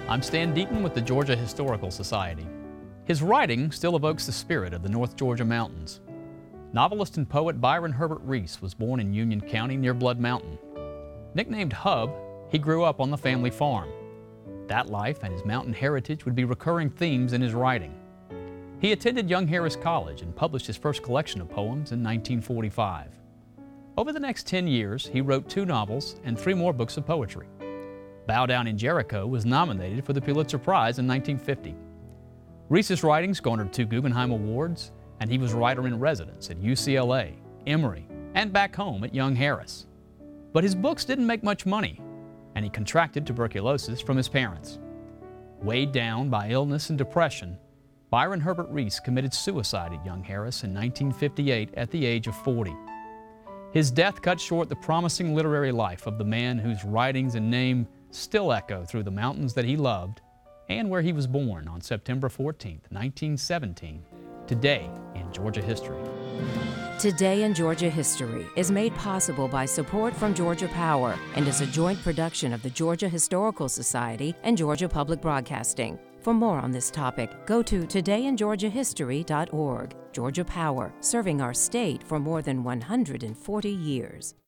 I'm Stan Deaton with the Georgia Historical Society. His writing still evokes the spirit of the North Georgia mountains. Novelist and poet Byron Herbert Reese was born in Union County near Blood Mountain. Nicknamed Hub, he grew up on the family farm. That life and his mountain heritage would be recurring themes in his writing. He attended Young Harris College and published his first collection of poems in 1945. Over the next 10 years, he wrote 2 novels and 3 more books of poetry. Bow Down in Jericho was nominated for the Pulitzer Prize in 1950. Reese's writings garnered 2 Guggenheim Awards, and he was writer-in-residence at UCLA, Emory, and back home at Young Harris. But his books didn't make much money, and he contracted tuberculosis from his parents. Weighed down by illness and depression, Byron Herbert Reese committed suicide at Young Harris in 1958 at the age of 40. His death cut short the promising literary life of the man whose writings and name still echo through the mountains that he loved and where he was born on September 14, 1917, today in Georgia history. Today in Georgia History is made possible by support from Georgia Power and is a joint production of the Georgia Historical Society and Georgia Public Broadcasting. For more on this topic, go to todayingeorgiahistory.org. Georgia Power, serving our state for more than 140 years.